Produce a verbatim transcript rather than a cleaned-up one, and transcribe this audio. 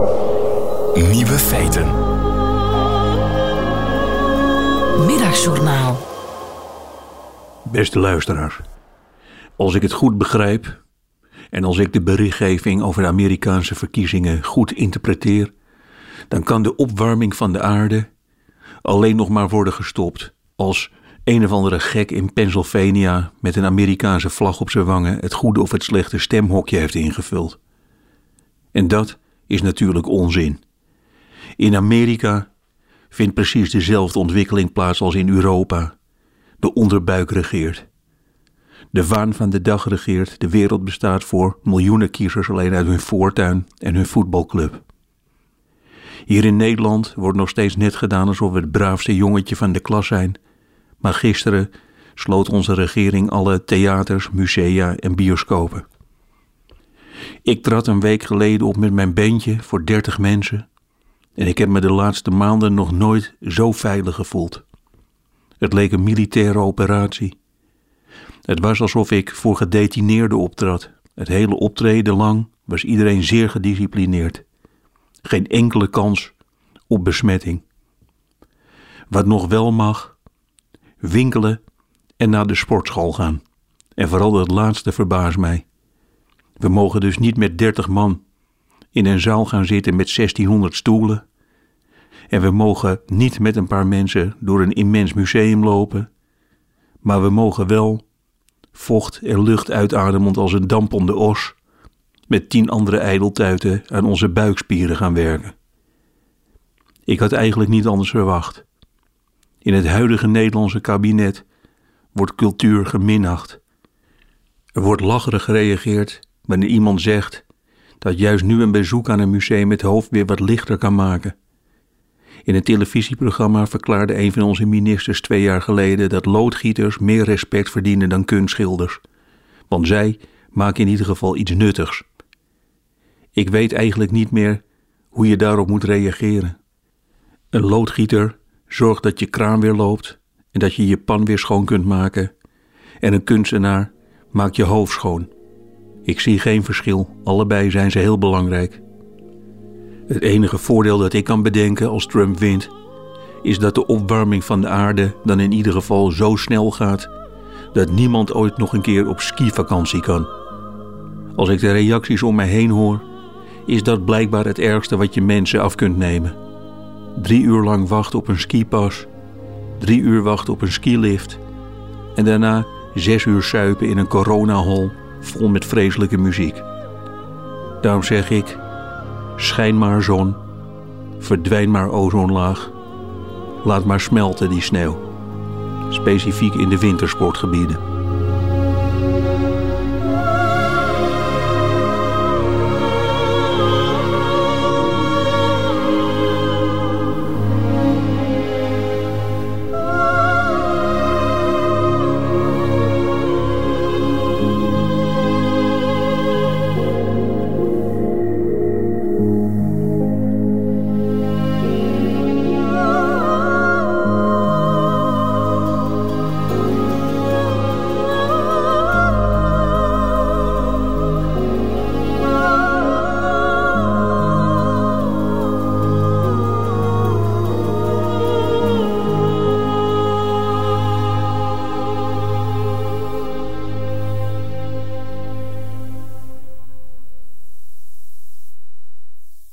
Nieuwe feiten. Middagjournaal. Beste luisteraars, als ik het goed begrijp en als ik de berichtgeving over de Amerikaanse verkiezingen goed interpreteer, dan kan de opwarming van de aarde alleen nog maar worden gestopt als een of andere gek in Pennsylvania met een Amerikaanse vlag op zijn wangen het goede of het slechte stemhokje heeft ingevuld. En dat is natuurlijk onzin. In Amerika vindt precies dezelfde ontwikkeling plaats als in Europa. De onderbuik regeert. De waan van de dag regeert. De wereld bestaat voor miljoenen kiezers alleen uit hun voortuin en hun voetbalclub. Hier in Nederland wordt nog steeds net gedaan alsof we het braafste jongetje van de klas zijn. Maar gisteren sloot onze regering alle theaters, musea en bioscopen. Ik trad een week geleden op met mijn bandje voor dertig mensen. En ik heb me de laatste maanden nog nooit zo veilig gevoeld. Het leek een militaire operatie. Het was alsof ik voor gedetineerden optrad. Het hele optreden lang was iedereen zeer gedisciplineerd. Geen enkele kans op besmetting. Wat nog wel mag, winkelen en naar de sportschool gaan. En vooral het laatste verbaast mij. We mogen dus niet met dertig man in een zaal gaan zitten met zestienhonderd stoelen. En we mogen niet met een paar mensen door een immens museum lopen. Maar we mogen wel vocht en lucht uitademend als een dampende os met tien andere ijdeltuiten aan onze buikspieren gaan werken. Ik had eigenlijk niet anders verwacht. In het huidige Nederlandse kabinet wordt cultuur geminacht. Er wordt lacherig gereageerd wanneer iemand zegt dat juist nu een bezoek aan een museum het hoofd weer wat lichter kan maken. In een televisieprogramma verklaarde een van onze ministers twee jaar geleden dat loodgieters meer respect verdienen dan kunstschilders. Want zij maken in ieder geval iets nuttigs. Ik weet eigenlijk niet meer hoe je daarop moet reageren. Een loodgieter zorgt dat je kraan weer loopt en dat je je pan weer schoon kunt maken. En een kunstenaar maakt je hoofd schoon. Ik zie geen verschil, allebei zijn ze heel belangrijk. Het enige voordeel dat ik kan bedenken als Trump wint, is dat de opwarming van de aarde dan in ieder geval zo snel gaat dat niemand ooit nog een keer op skivakantie kan. Als ik de reacties om mij heen hoor, is dat blijkbaar het ergste wat je mensen af kunt nemen. Drie uur lang wachten op een skipas, drie uur wachten op een skilift en daarna zes uur suipen in een coronahol vol met vreselijke muziek. Daarom zeg ik, schijn maar zon, verdwijn maar ozonlaag, laat maar smelten die sneeuw. Specifiek in de wintersportgebieden.